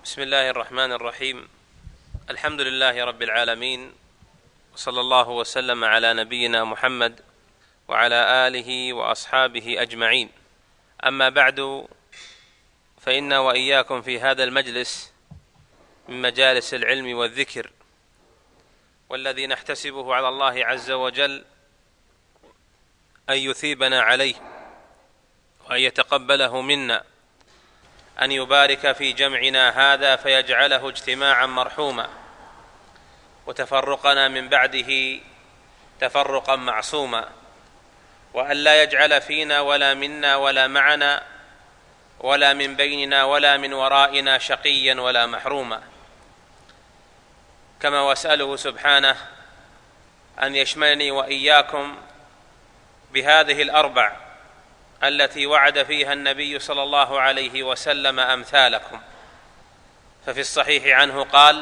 بسم الله الرحمن الرحيم. الحمد لله رب العالمين، وصلى الله وسلم على نبينا محمد وعلى آله وأصحابه أجمعين. أما بعد، فإنا وإياكم في هذا المجلس من مجالس العلم والذكر، والذي نحتسبه على الله عز وجل أن يثيبنا عليه وأن يتقبله منا، أن يبارك في جمعنا هذا فيجعله اجتماعا مرحوما، وتفرقنا من بعده تفرقا معصوما، وأن لا يجعل فينا ولا منا ولا معنا ولا من بيننا ولا من ورائنا شقيا ولا محروما. كما وأسأله سبحانه أن يشملني وإياكم بهذه الأربع التي وعد فيها النبي صلى الله عليه وسلم أمثالكم. ففي الصحيح عنه قال: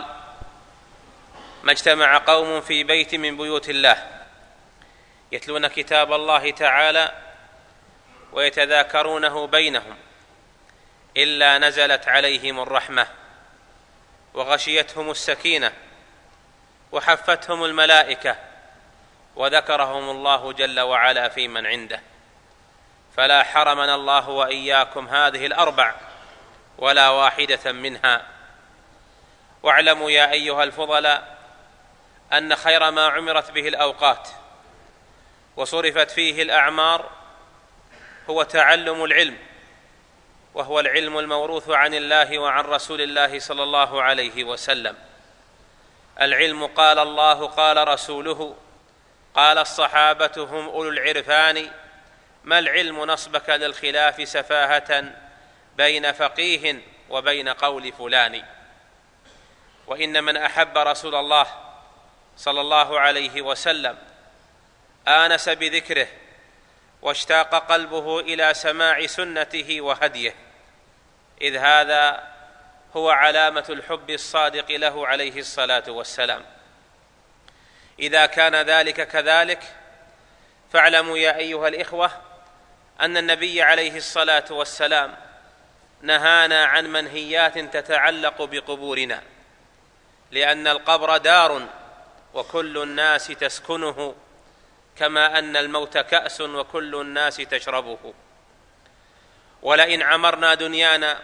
ما اجتمع قوم في بيت من بيوت الله يتلون كتاب الله تعالى ويتذاكرونه بينهم إلا نزلت عليهم الرحمة وغشيتهم السكينة وحفتهم الملائكة وذكرهم الله جل وعلا في من عنده. فلا حرمنا الله وإياكم هذه الأربع ولا واحدة منها. واعلموا يا أيها الفضلاء أن خير ما عمرت به الأوقات وصرفت فيه الأعمار هو تعلم العلم، وهو العلم الموروث عن الله وعن رسول الله صلى الله عليه وسلم. العلم قال الله قال رسوله قال الصحابة هم أولو العرفان، ما العلم نصبك للخلاف سفاهة بين فقيه وبين قول فلان. وإن من أحب رسول الله صلى الله عليه وسلم آنس بذكره واشتاق قلبه إلى سماع سنته وهديه، إذ هذا هو علامة الحب الصادق له عليه الصلاة والسلام. إذا كان ذلك كذلك، فاعلموا يا أيها الإخوة أن النبي عليه الصلاة والسلام نهانا عن منهيات تتعلق بقبورنا، لأن القبر دار وكل الناس تسكنه، كما أن الموت كأس وكل الناس تشربه. ولئن عمرنا دنيانا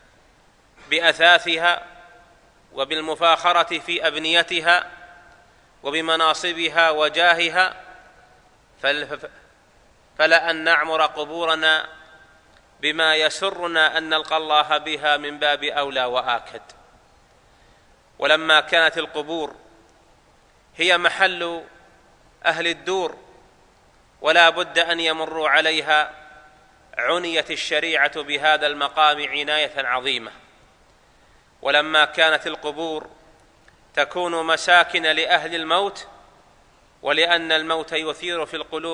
بأثاثها وبالمفاخرة في أبنيتها وبمناصبها وجاهها، فلأن نعمر قبورنا بما يسرنا أن نلقى الله بها من باب أولى وآكد. ولما كانت القبور هي محل أهل الدور ولا بد أن يمروا عليها، عنيت الشريعة بهذا المقام عناية عظيمة. ولما كانت القبور تكون مساكن لأهل الموت، ولأن الموت يثير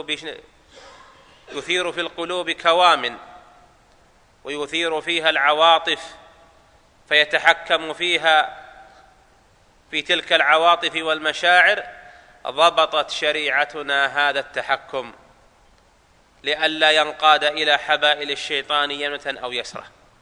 في القلوب كوامن ويثير فيها العواطف، فيتحكم فيها في تلك العواطف والمشاعر، ضبطت شريعتنا هذا التحكم لئلا ينقاد إلى حبائل الشيطان يمنة أو يسرة.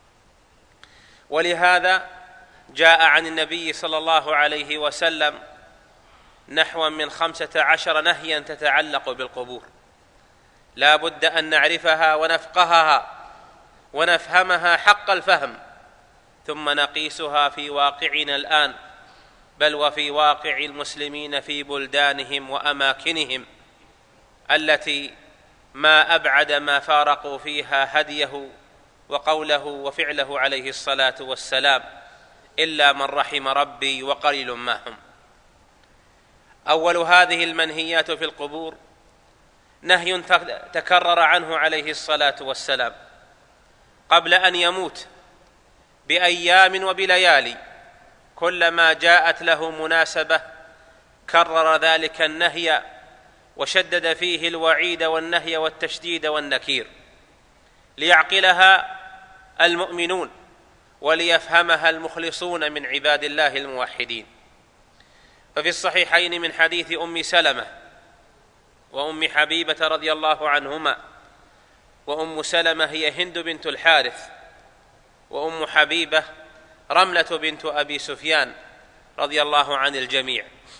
ولهذا جاء عن النبي صلى الله عليه وسلم نحو من 15 نهيا تتعلق بالقبور، لا بد أن نعرفها ونفقهها ونفهمها حق الفهم، ثم نقيسها في واقعنا الآن، بل وفي واقع المسلمين في بلدانهم وأماكنهم التي ما أبعد ما فارقوا فيها هديه وقوله وفعله عليه الصلاة والسلام، إلا من رحم ربي وقليل ما هم. أول هذه المنهيات في القبور نهي تكرر عنه عليه الصلاة والسلام قبل أن يموت بأيام وبليالي، كلما جاءت له مناسبة كرر ذلك النهي وشدد فيه الوعيد والنهي والتشديد والنكير، ليعقلها المؤمنون وليفهمها المخلصون من عباد الله الموحدين. ففي الصحيحين من حديث أم سلمة وأم حبيبة رضي الله عنهما، وأم سلمة هي هند بنت الحارث، وأم حبيبة رملة بنت أبي سفيان رضي الله عن الجميع،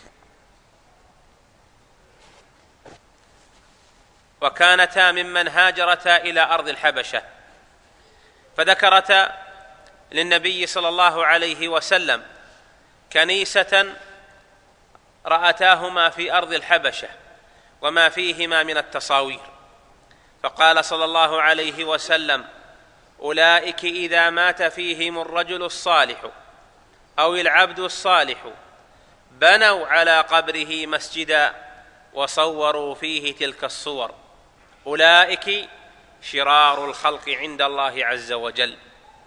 وكانتا ممن هاجرتا إلى أرض الحبشة، فذكرتا للنبي صلى الله عليه وسلم كنيسة رأتاهما في أرض الحبشة وما فيهما من التصاوير، فقال صلى الله عليه وسلم: أولئك إذا مات فيهم الرجل الصالح أو العبد الصالح بنوا على قبره مسجدا وصوروا فيه تلك الصور، أولئك شرار الخلق عند الله عز وجل.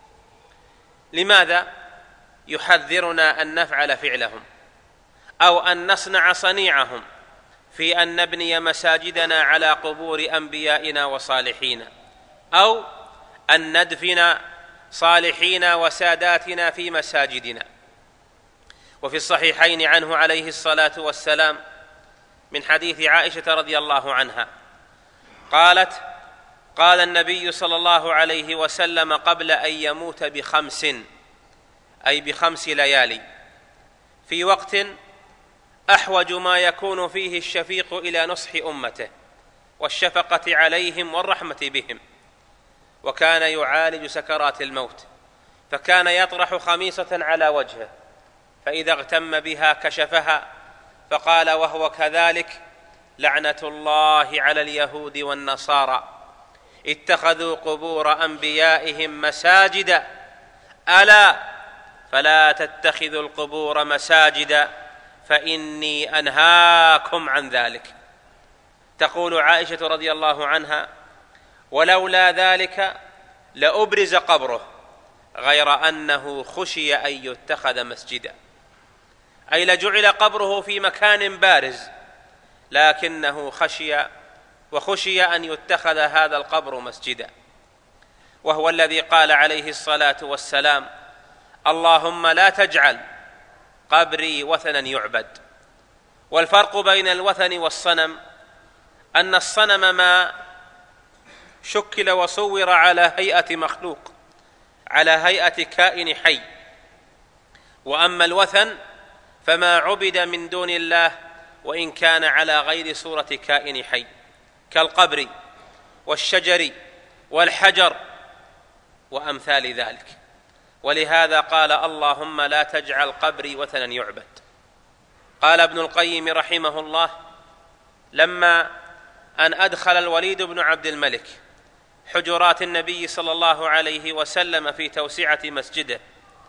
لماذا يحذرنا أن نفعل فعلهم أو أن نصنع صنيعهم في أن نبني مساجدنا على قبور أنبيائنا وصالحين، أو أن ندفن صالحين وساداتنا في مساجدنا؟ وفي الصحيحين عنه عليه الصلاة والسلام من حديث عائشة رضي الله عنها قالت: قال النبي صلى الله عليه وسلم قبل أن يموت ب5، أي ب5 ليالي، في وقت أحوج ما يكون فيه الشفيق إلى نصح أمته والشفقة عليهم والرحمة بهم، وكان يعالج سكرات الموت، فكان يطرح خميصة على وجهه، فإذا اغتم بها كشفها، فقال وهو كذلك: لعنة الله على اليهود والنصارى اتخذوا قبور أنبيائهم مساجدا، ألا فلا تتخذوا القبور مساجدا فإني أنهاكم عن ذلك. تقول عائشة رضي الله عنها: ولولا ذلك لأبرز قبره، غير أنه خشي أن يتخذ مسجدا، أي لجعل قبره في مكان بارز، لكنه خشي أن يتخذ هذا القبر مسجدا، وهو الذي قال عليه الصلاة والسلام: اللهم لا تجعل قبري وثنا يعبد. والفرق بين الوثن والصنم أن الصنم ما شكل وصور على هيئة مخلوق، على هيئة كائن حي، وأما الوثن فما عبد من دون الله وإن كان على غير صورة كائن حي، كالقبر والشجر والحجر وأمثال ذلك. ولهذا قال: اللهم لا تجعل قبري وثنا يعبد. قال ابن القيم رحمه الله: لما أن أدخل الوليد بن عبد الملك حجرات النبي صلى الله عليه وسلم في توسعة مسجده،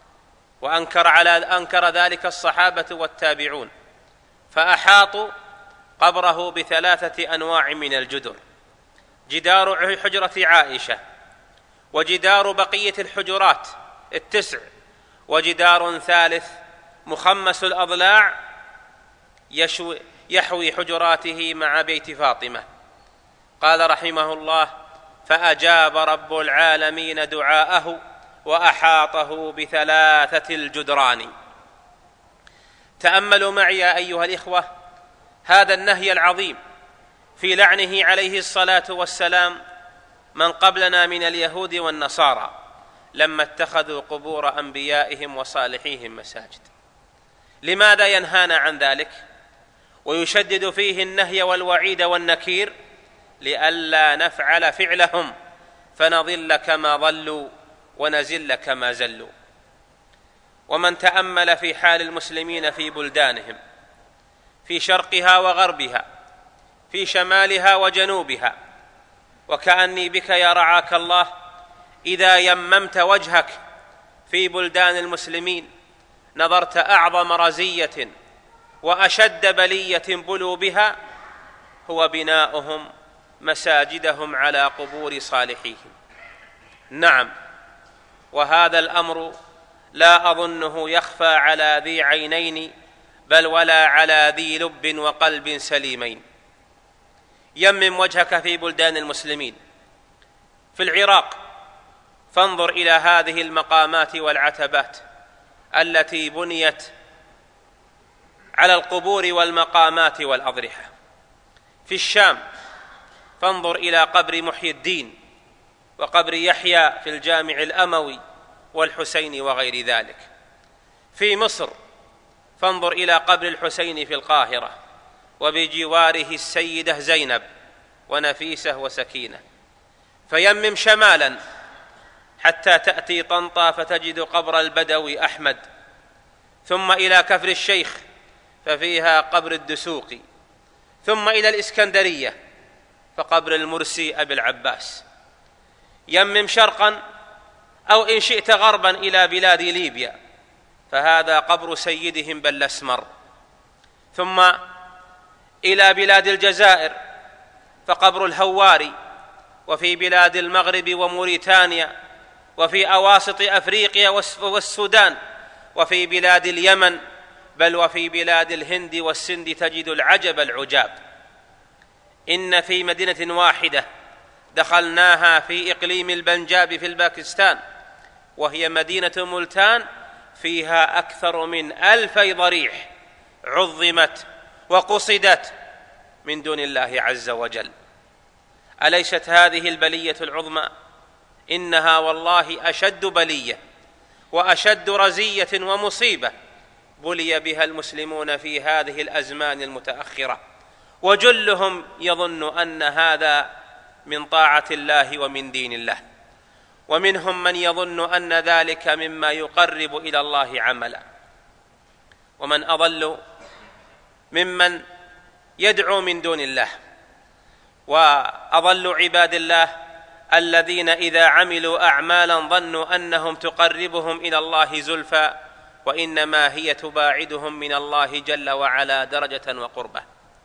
وأنكر ذلك الصحابة والتابعون، فأحاطوا قبره ب3 أنواع من الجدر: جدار حجرة عائشة، وجدار بقية الحجرات 9، وجدار ثالث مخمس الأضلاع يحوي حجراته مع بيت فاطمة. قال رحمه الله: فأجاب رب العالمين دعاءه وأحاطه ب3 الجدران. تأملوا معي أيها الإخوة هذا النهي العظيم في لعنه عليه الصلاة والسلام من قبلنا من اليهود والنصارى لما اتخذوا قبور أنبيائهم وصالحيهم مساجد. لماذا ينهانا عن ذلك ويشدد فيه النهي والوعيد والنكير؟ لئلا نفعل فعلهم فنضل كما ضلوا ونزل كما زلوا. ومن تأمل في حال المسلمين في بلدانهم، في شرقها وغربها، في شمالها وجنوبها، وكأني بك يا رعاك الله إذا يممت وجهك في بلدان المسلمين نظرت أعظم رزية وأشد بلية بلوا بها هو بناؤهم مساجدهم على قبور صالحيهم. نعم، وهذا الأمر لا أظنه يخفى على ذي عينين بل ولا على ذي لب وقلب سليمين. يمم وجهك في بلدان المسلمين. في العراق فانظر إلى هذه المقامات والعتبات التي بنيت على القبور والمقامات والأضرحة. في الشام فانظر إلى قبر محي الدين وقبر يحيى في الجامع الأموي والحسين وغير ذلك. في مصر فانظر إلى قبر الحسين في القاهرة وبجواره السيدة زينب ونفيسة وسكينة. فيمم شمالا حتى تأتي طنطا فتجد قبر البدوي أحمد، ثم إلى كفر الشيخ ففيها قبر الدسوقي، ثم إلى الإسكندرية فقبر المرسي أبي العباس. يمم شرقا أو إن شئت غربا إلى بلاد ليبيا فهذا قبر سيدهم بالأسمر، ثم إلى بلاد الجزائر فقبر الهواري، وفي بلاد المغرب وموريتانيا، وفي أواسط أفريقيا والسودان، وفي بلاد اليمن، بل وفي بلاد الهند والسند تجد العجب العجاب. إن في مدينة واحدة دخلناها في إقليم البنجاب في الباكستان، وهي مدينة ملتان، فيها أكثر من 1000 ضريح عظمت وقصدت من دون الله عز وجل. أليست هذه البلية العظمى؟ إنها والله أشد بلية وأشد رزية ومصيبة بلي بها المسلمون في هذه الأزمان المتأخرة، وجلهم يظن أن هذا من طاعة الله ومن دين الله، ومنهم من يظن أن ذلك مما يقرب إلى الله عملا. ومن أضل ممن يدعو من دون الله، وأضل عباد الله الذين إذا عملوا أعمالا ظنوا أنهم تقربهم إلى الله زلفى، وإنما هي تباعدهم من الله جل وعلا درجة وقربة.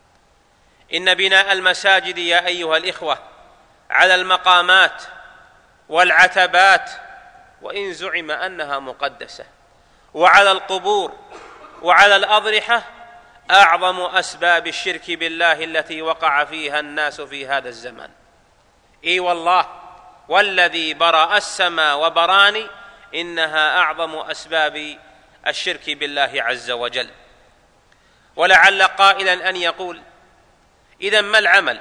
إن بناء المساجد يا أيها الإخوة على المقامات والعتبات، وإن زعم أنها مقدسة، وعلى القبور وعلى الأضرحة، أعظم أسباب الشرك بالله التي وقع فيها الناس في هذا الزمان. إي والله والذي برأ السماء وبراني إنها أعظم أسباب الشرك بالله عز وجل. ولعل قائلا أن يقول: إذن ما العمل؟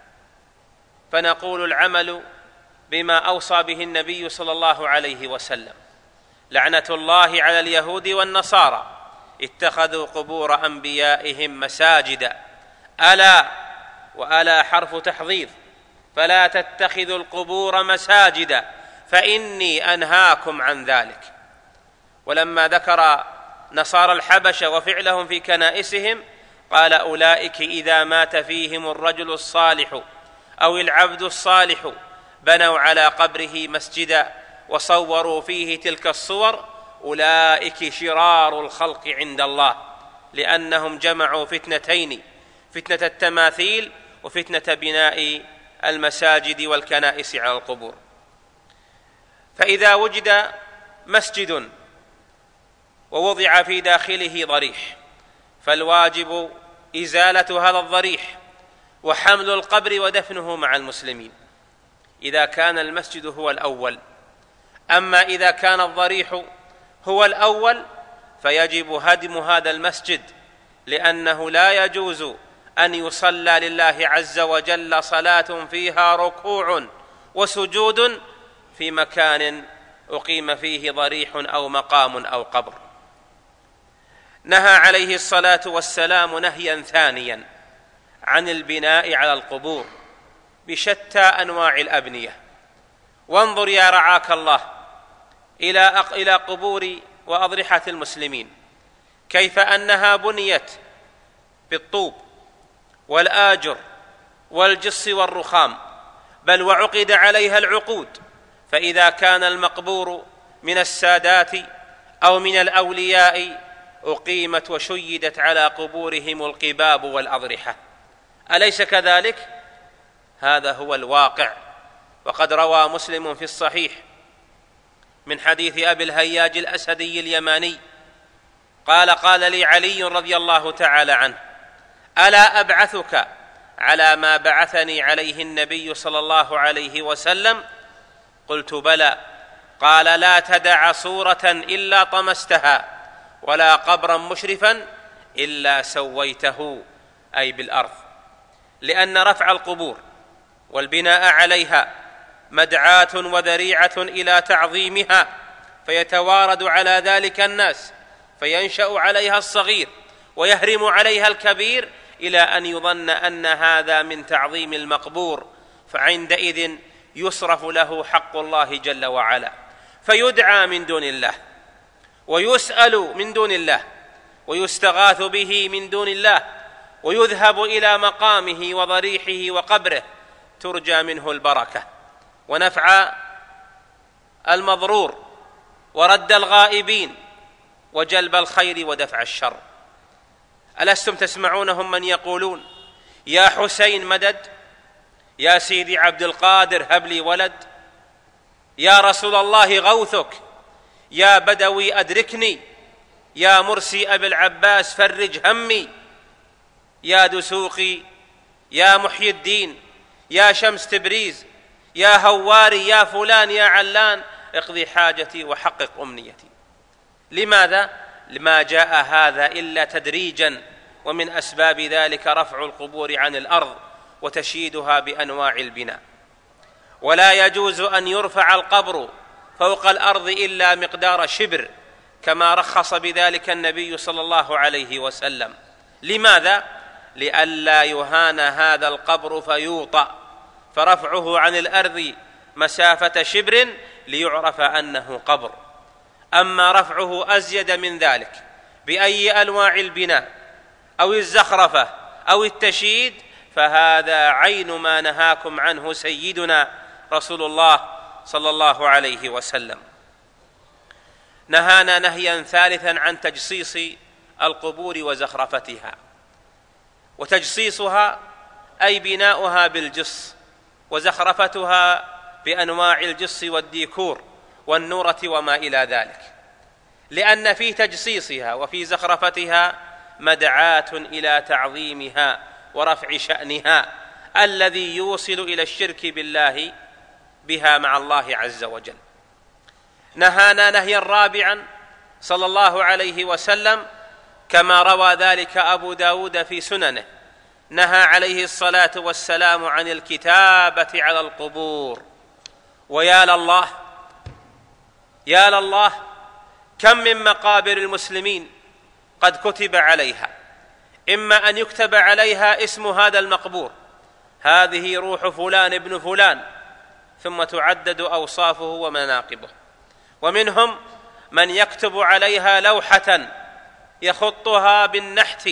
فنقول: العمل بما أوصى به النبي صلى الله عليه وسلم: لعنة الله على اليهود والنصارى اتخذوا قبور أنبيائهم مساجدا. ألا وألا حرف تحضير، فلا تتخذوا القبور مساجدا فإني أنهاكم عن ذلك. ولما ذكر نصارى الحبشة وفعلهم في كنائسهم قال: أولئك إذا مات فيهم الرجل الصالح أو العبد الصالح بنوا على قبره مسجدا وصوروا فيه تلك الصور، أولئك شرار الخلق عند الله، لأنهم جمعوا فتنتين: فتنة التماثيل وفتنة بناء المساجد والكنائس على القبور. فإذا وجد مسجد ووضع في داخله ضريح فالواجب إزالة هذا الضريح وحمل القبر ودفنه مع المسلمين إذا كان المسجد هو الأول. أما إذا كان الضريح هو الأول فيجب هدم هذا المسجد، لأنه لا يجوز أن يصلى لله عز وجل صلاة فيها ركوع وسجود في مكان أقيم فيه ضريح أو مقام أو قبر. نهى عليه الصلاة والسلام نهيا ثانيا عن البناء على القبور بشتى أنواع الأبنية. وانظر يا رعاك الله إلى قبور وأضرحة المسلمين كيف أنها بنيت بالطوب والآجر والجص والرخام، بل وعقد عليها العقود. فإذا كان المقبور من السادات أو من الأولياء أقيمت وشيدت على قبورهم القباب والأضرحة. أليس كذلك؟ هذا هو الواقع. وقد روى مسلم في الصحيح من حديث أبي الهياج الأسدي اليماني قال لي علي رضي الله تعالى عنه: ألا أبعثك على ما بعثني عليه النبي صلى الله عليه وسلم؟ قلت: بلى. قال: لا تدع صورة إلا طمستها، ولا قبرا مشرفا إلا سويته، أي بالأرض. لأن رفع القبور والبناء عليها مدعاة وذريعة إلى تعظيمها فيتوارد على ذلك الناس، فينشأ عليها الصغير ويهرم عليها الكبير، إلى أن يظن أن هذا من تعظيم المقبور، فعندئذ يصرف له حق الله جل وعلا، فيدعى من دون الله، ويسأل من دون الله، ويستغاث به من دون الله، ويذهب إلى مقامه وضريحه وقبره ترجى منه البركة ونفع المضرور ورد الغائبين وجلب الخير ودفع الشر. ألستم تسمعونهم من يقولون: يا حسين مدد، يا سيدي عبد القادر هب لي ولد، يا رسول الله غوثك، يا بدوي أدركني، يا مرسي أبي العباس فرج همي، يا دسوقي، يا محي الدين، يا شمس تبريز، يا هواري، يا فلان، يا علان، اقضي حاجتي وحقق أمنيتي. لماذا؟ لما جاء هذا إلا تدريجا، ومن أسباب ذلك رفع القبور عن الأرض وتشييدها بأنواع البناء. ولا يجوز أن يرفع القبر فوق الأرض إلا مقدار شبر، كما رخص بذلك النبي صلى الله عليه وسلم. لماذا؟ لئلا يهان هذا القبر فيوطأ، فرفعه عن الأرض مسافة شبر ليعرف أنه قبر. أما رفعه أزيد من ذلك بأي أنواع البناء أو الزخرفة أو التشييد، فهذا عين ما نهاكم عنه سيدنا رسول الله صلى الله عليه وسلم. نهانا نهيا ثالثا عن تجصيص القبور وزخرفتها. وتجصيصها أي بناؤها بالجص، وزخرفتها بأنواع الجص والديكور والنورة وما إلى ذلك، لأن في تجصيصها وفي زخرفتها مدعاة إلى تعظيمها ورفع شأنها الذي يوصل إلى الشرك بالله بها مع الله عز وجل. نهانا نهيا رابعا صلى الله عليه وسلم، كما روى ذلك أبو داود في سننه، نهى عليه الصلاة والسلام عن الكتابة على القبور. ويا لله، يا لله، كم من مقابر المسلمين قد كتب عليها، إما أن يكتب عليها اسم هذا المقبور: هذه روح فلان ابن فلان، ثم تعدد أوصافه ومناقبه. ومنهم من يكتب عليها لوحة يخطها بالنحت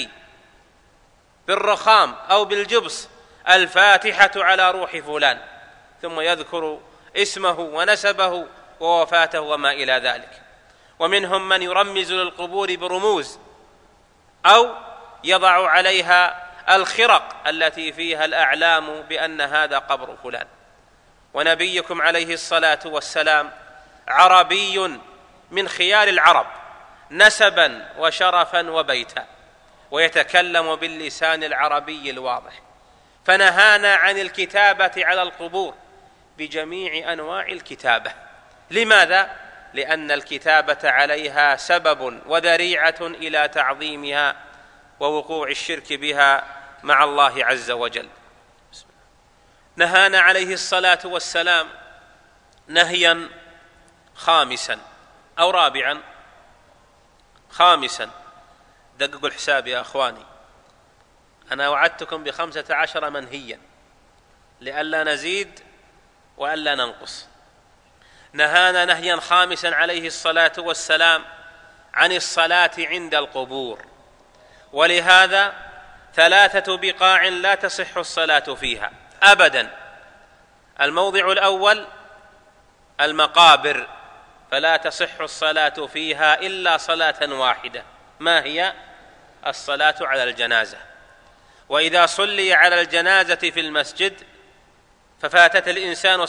بالرخام أو بالجبس: الفاتحة على روح فلان، ثم يذكر اسمه ونسبه ووفاته وما إلى ذلك. ومنهم من يرمز للقبور برموز أو يضع عليها الخرق التي فيها الأعلام بأن هذا قبر فلان. ونبيكم عليه الصلاة والسلام عربي من خيار العرب نسبا وشرفا وبيتا، ويتكلم باللسان العربي الواضح، فنهانا عن الكتابة على القبور بجميع أنواع الكتابة. لماذا؟ لأن الكتابة عليها سبب وذريعة إلى تعظيمها ووقوع الشرك بها مع الله عز وجل. نهانا عليه الصلاة والسلام نهيا خامسا أو رابعا، خامسا، دققوا الحساب يا أخواني، أنا وعدتكم ب15 منهيا لئلا نزيد وألا ننقص. نهانا نهيا خامسا عليه الصلاة والسلام عن الصلاة عند القبور، ولهذا 3 بقاع لا تصح الصلاة فيها أبدا. الموضع الأول المقابر، فلا تصح الصلاة فيها إلا صلاة واحدة، ما هي؟ الصلاة على الجنازة. وإذا صلي على الجنازة في المسجد ففاتت الإنسان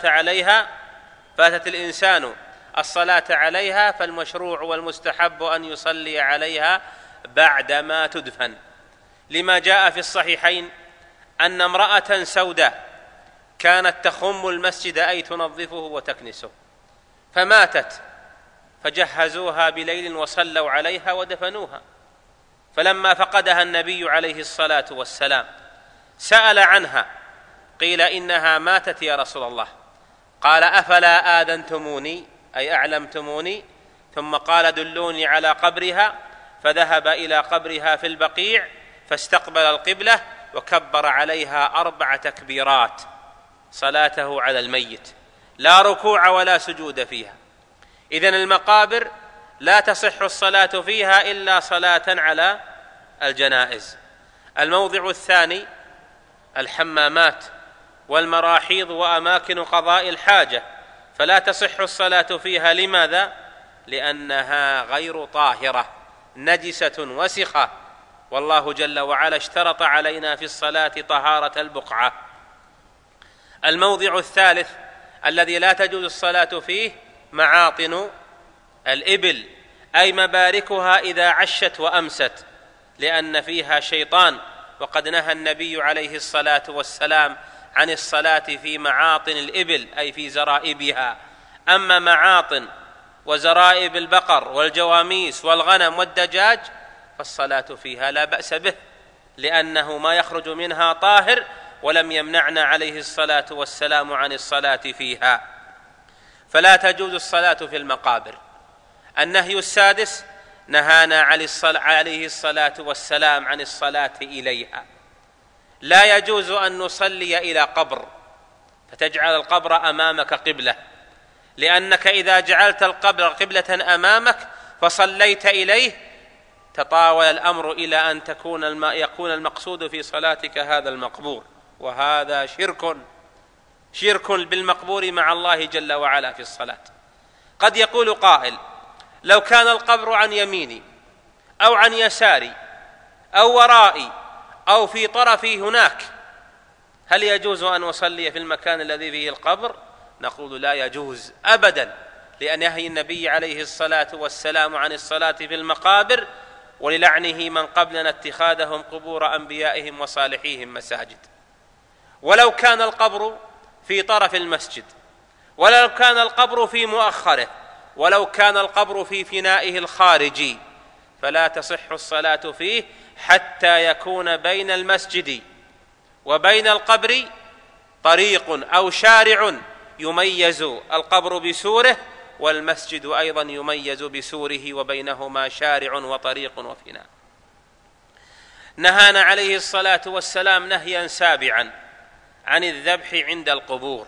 الصلاة عليها، فالمشروع والمستحب أن يصلي عليها بعدما تدفن، لما جاء في الصحيحين أن امرأة سوداء كانت تخم المسجد أي تنظفه وتكنسه، فماتت، فجهزوها بليل وصلوا عليها ودفنوها. فلما فقدها النبي عليه الصلاة والسلام سأل عنها، قيل إنها ماتت يا رسول الله، قال: أفلا آذنتموني؟ أي أعلمتموني، ثم قال دلوني على قبرها، فذهب إلى قبرها في البقيع فاستقبل القبلة وكبر عليها 4 تكبيرات صلاته على الميت، لا ركوع ولا سجود فيها. إذن المقابر لا تصح الصلاة فيها إلا صلاة على الجنائز. الموضع الثاني الحمامات والمراحيض وأماكن قضاء الحاجة، فلا تصح الصلاة فيها. لماذا؟ لأنها غير طاهرة، نجسة وسخة، والله جل وعلا اشترط علينا في الصلاة طهارة البقعة. الموضع الثالث الذي لا تجوز الصلاة فيه معاطن الإبل، أي مباركها إذا عشت وأمست، لأن فيها شيطان، وقد نهى النبي عليه الصلاة والسلام عن الصلاة في معاطن الإبل أي في زرائبها. أما معاطن وزرائب البقر والجواميس والغنم والدجاج فالصلاة فيها لا بأس به، لأنه ما يخرج منها طاهر، ولم يمنعنا عليه الصلاة والسلام عن الصلاة فيها، فلا تجوز الصلاة في المقابر. النهي السادس نهانا عليه الصلاة والسلام عن الصلاة إليها. لا يجوز أن نصلي إلى قبر فتجعل القبر أمامك قبلة، لأنك إذا جعلت القبر قبلة أمامك فصليت إليه تطاول الأمر إلى أن يكون المقصود في صلاتك هذا المقبور، وهذا شرك بالمقبور مع الله جل وعلا في الصلاة. قد يقول قائل: لو كان القبر عن يميني أو عن يساري أو ورائي أو في طرفي هناك، هل يجوز أن أصلي في المكان الذي فيه القبر؟ نقول لا يجوز أبدا، لأن نهي النبي عليه الصلاة والسلام عن الصلاة في المقابر، وللعنه من قبلنا اتخاذهم قبور أنبيائهم وصالحيهم مساجد. ولو كان القبر في طرف المسجد، ولو كان القبر في مؤخره، ولو كان القبر في فنائه الخارجي، فلا تصح الصلاة فيه حتى يكون بين المسجد وبين القبر طريق أو شارع يميز القبر بسوره، والمسجد أيضا يميز بسوره، وبينهما شارع وطريق وفناء. نهانا عليه الصلاة والسلام نهيا سابعا عن الذبح عند القبور،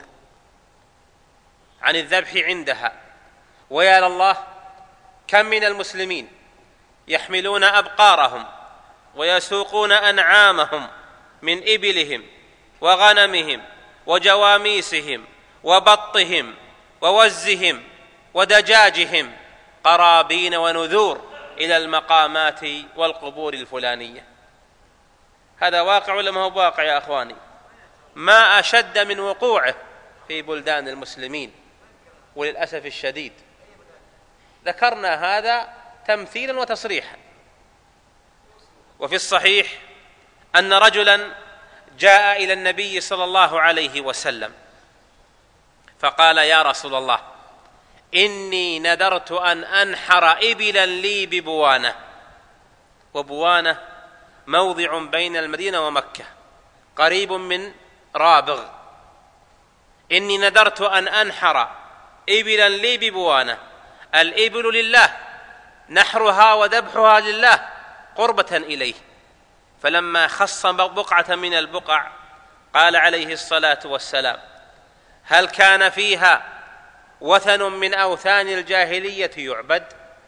عن الذبح عندها. ويا لله، كم من المسلمين يحملون أبقارهم ويسوقون أنعامهم من إبلهم وغنمهم وجواميسهم وبطهم ووزهم ودجاجهم قرابين ونذور إلى المقامات والقبور الفلانية. هذا واقع ولا ما هو واقع يا أخواني؟ ما أشد من وقوعه في بلدان المسلمين، وللأسف الشديد ذكرنا هذا تمثيلا وتصريحا. وفي الصحيح أن رجلا جاء إلى النبي صلى الله عليه وسلم فقال: يا رسول الله، إني نذرت أن أنحر إبلا لي ببوانة، وبوانة موضع بين المدينة ومكة قريب من رابغ. إني نذرت أن أنحر إبلا لي ببوانة. الإبل لله، نحرها وذبحها لله قربة إليه. فلما خص بقعة من البقع قال عليه الصلاة والسلام: هل كان فيها وثن من أوثان الجاهلية يعبد؟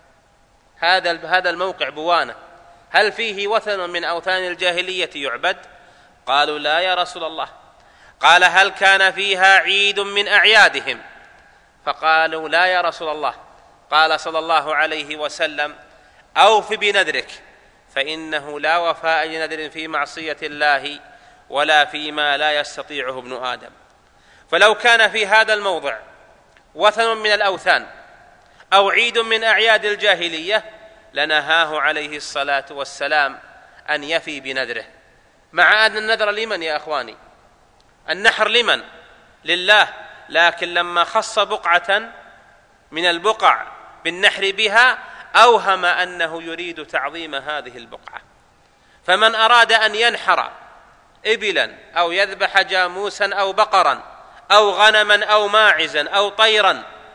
هذا الموقع بوانة، هل فيه وثن من أوثان الجاهلية يعبد؟ قالوا: لا يا رسول الله. قال: هل كان فيها عيد من أعيادهم؟ فقالوا: لا يا رسول الله. قال صلى الله عليه وسلم: أوف بنذرك، فإنه لا وفاء لنذر في معصية الله ولا فيما لا يستطيعه ابن آدم. فلو كان في هذا الموضع وثن من الأوثان أو عيد من أعياد الجاهلية لنهاه عليه الصلاة والسلام أن يفي بنذره، مع أن النذر لمن يا أخواني؟ النحر لمن؟ لله. لكن لما خص بقعة من البقع بالنحر بها أوهم أنه يريد تعظيم هذه البقعة. فمن أراد أن ينحر إبلا أو يذبح جاموسا أو بقرا أو غنما أو ماعزا أو طيرا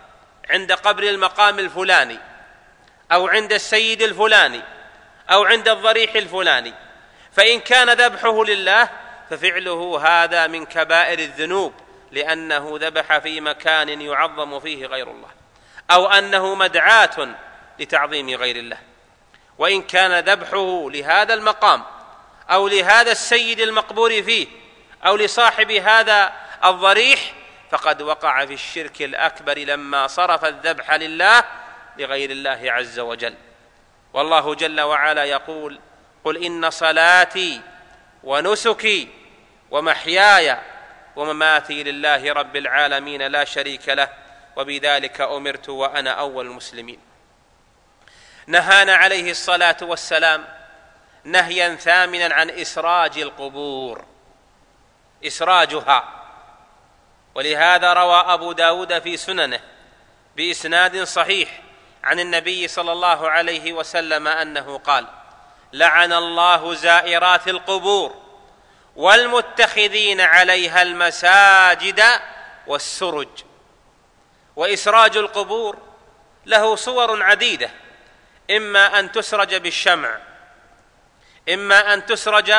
عند قبر المقام الفلاني أو عند السيد الفلاني أو عند الضريح الفلاني، فإن كان ذبحه لله ففعله هذا من كبائر الذنوب، لأنه ذبح في مكان يعظم فيه غير الله، أو أنه مدعاة لتعظيم غير الله. وإن كان ذبحه لهذا المقام أو لهذا السيد المقبور فيه أو لصاحب هذا الضريح فقد وقع في الشرك الأكبر لما صرف الذبح لله لغير الله عز وجل. والله جل وعلا يقول: قل إن صلاتي ونسكي ومحياي ومماتي لله رب العالمين لا شريك له وبذلك أمرت وأنا أول المسلمين. نهانا عليه الصلاة والسلام نهيا ثامنا عن إسراج القبور، إسراجها. ولهذا روى أبو داود في سننه بإسناد صحيح عن النبي صلى الله عليه وسلم أنه قال: لعن الله زائرات القبور والمتخذين عليها المساجد والسرج. وإسراج القبور له صور عديدة، إما أن تسرج بالشمع، إما أن تسرج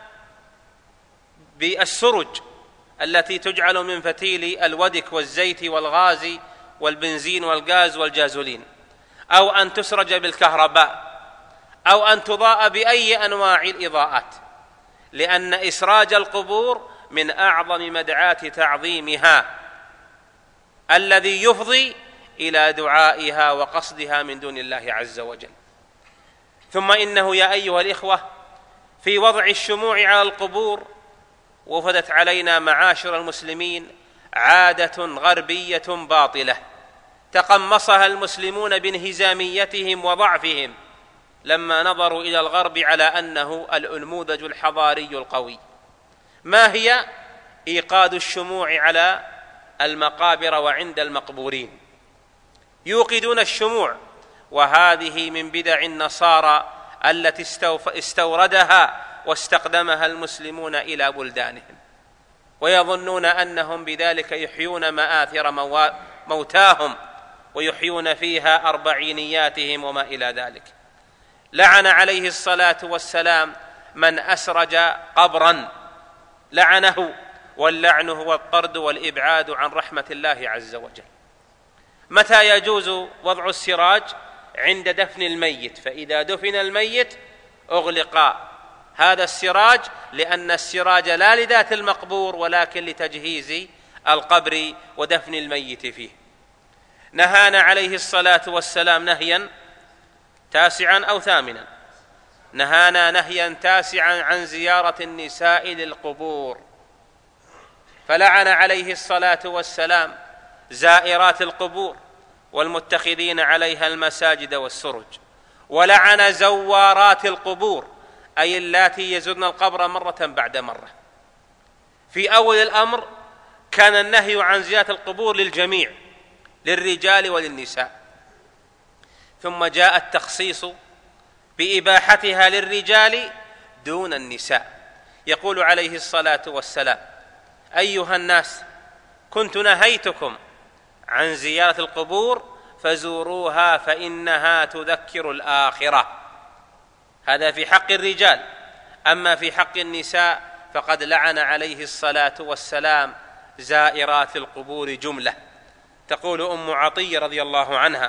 بالسرج التي تجعل من فتيل الودك والزيت والغاز والبنزين والغاز والجازولين، أو أن تسرج بالكهرباء، أو أن تضاء بأي أنواع الإضاءات، لأن إسراج القبور من أعظم مدعاة تعظيمها الذي يفضي إلى دعائها وقصدها من دون الله عز وجل. ثم إنه يا أيها الإخوة في وضع الشموع على القبور وفدت علينا معاشر المسلمين عادة غربية باطلة تقمصها المسلمون بانهزاميتهم وضعفهم لما نظروا إلى الغرب على أنه النموذج الحضاري القوي. ما هي؟ إيقاد الشموع على المقابر وعند المقبورين، يوقدون الشموع، وهذه من بدع النصارى التي استوردها واستقدمها المسلمون إلى بلدانهم، ويظنون أنهم بذلك يحيون مآثر موتاهم ويحيون فيها أربعينياتهم وما إلى ذلك. لعن عليه الصلاة والسلام من أسرج قبرا، لعنه، واللعن هو الطرد والإبعاد عن رحمة الله عز وجل. متى يجوز وضع السراج؟ عند دفن الميت، فإذا دفن الميت أغلق هذا السراج، لأن السراج لا لذات المقبور ولكن لتجهيز القبر ودفن الميت فيه. نهانا عليه الصلاة والسلام نهيا تاسعا أو ثامنا، نهانا نهيا تاسعا عن زيارة النساء للقبور، فلعن عليه الصلاة والسلام زائرات القبور والمتخذين عليها المساجد والسرج، ولعن زوارات القبور أي اللاتي يزورن القبر مرة بعد مرة. في أول الأمر كان النهي عن زيارة القبور للجميع، للرجال وللنساء، ثم جاء التخصيص بإباحتها للرجال دون النساء. يقول عليه الصلاة والسلام: أيها الناس كنت نهيتكم عن زيارة القبور فزوروها فإنها تذكر الآخرة. هذا في حق الرجال. أما في حق النساء فقد لعن عليه الصلاة والسلام زائرات القبور جملة. تقول أم عطية رضي الله عنها: